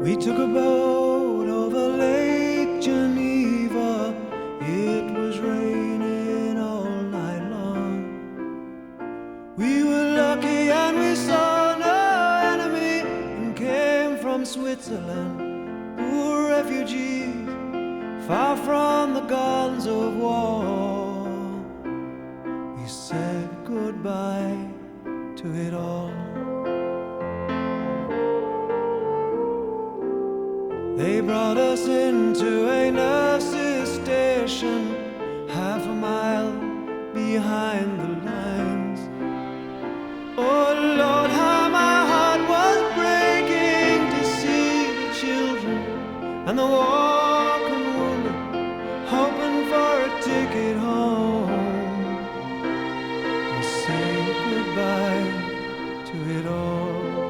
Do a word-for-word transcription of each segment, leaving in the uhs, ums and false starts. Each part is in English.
We took a boat over Lake Geneva. It was raining all night long. We were lucky and we saw no enemy, and came from Switzerland, poor refugees, far from the guns of war. We said goodbye to it all. They brought us into a nurse's station, half a mile behind the lines. Oh Lord, how my heart was breaking to see the children and the walking woman hoping for a ticket home. We say goodbye to it all.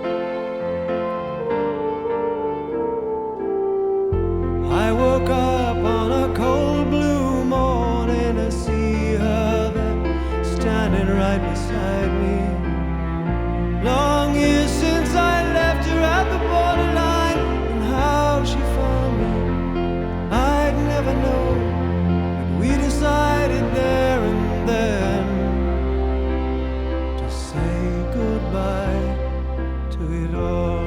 I woke up on a cold blue morning to see her there, standing right beside me. Long years since I left her at the borderline, and how she found me I'd never know. But we decided there and then to say goodbye to it all.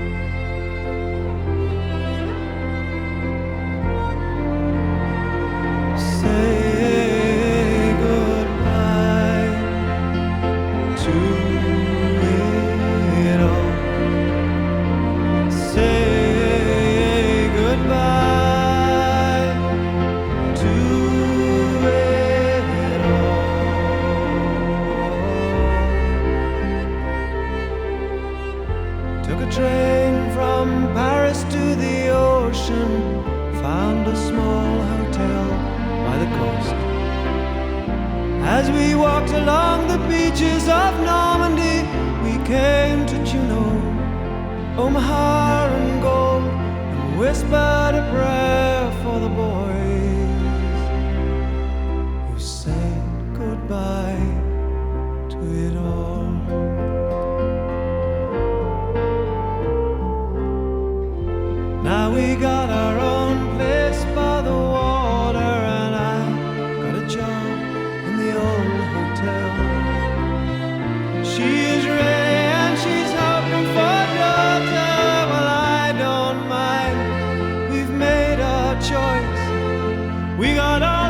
Took a train from Paris to the ocean, found a small hotel by the coast. As we walked along the beaches of Normandy, we came to Juneau, Omaha and Gold, and whispered a prayer for the boys who said goodbye to it all. Now we got our own place by the water, and I got a job in the old hotel. She is ready and she's hoping for daughter. Well, I don't mind, we've made our choice. We got our